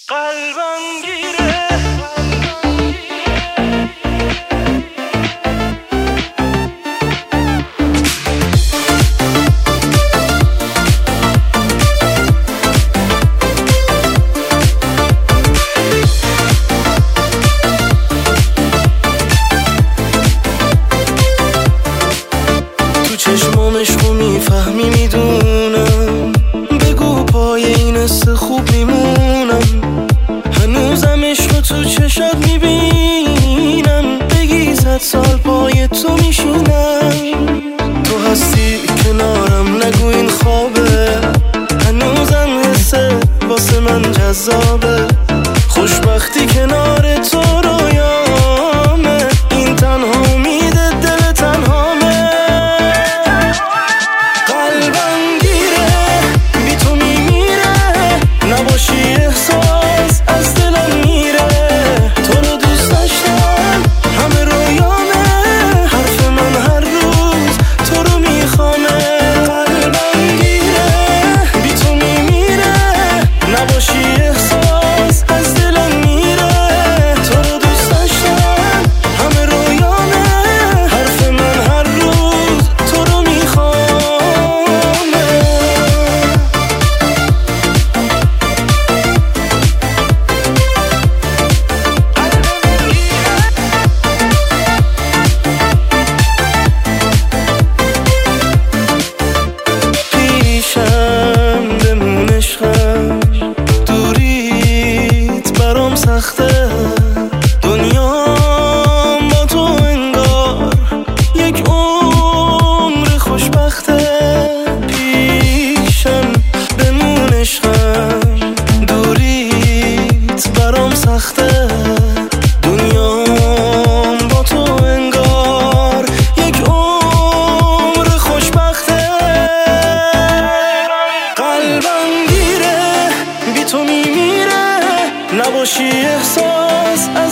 قلبم گیره تو چشمام عشقو میفهمی میدونم، بگو پای این حس خوب میمونم، هنوزم عشقو تو چشات میبینم، بگی 100 سال پای تو میشینم، تو هستی کنارم نگو این خوابه، هنوزم حسه واسه من جذابه، خوشبختی کنار تو رویامه، این تنها امیده دل تنهامه، قلبم گیره بی تو میمیره، نباشی احساس از دلم میره، تو رو دوست داشتم همه رویامه، حرف من هر روز تو رو میخوامه، قلبم گیره بی تو میمیره، نباشی احساس از دلم میره، تو رو دوست داشتم همه رویامه، حرف من هر روز تو رو میخوامه. پیشم بمون عشقم، دوریت برام سخته، دنیام با تو انگار یک عمر خوشبخته، پیشم بمون عشقم، دوریت برام سخته، دنیام با تو انگار یک عمر خوشبخته، قلبم گیره بی تو میمیره، نباشی احساس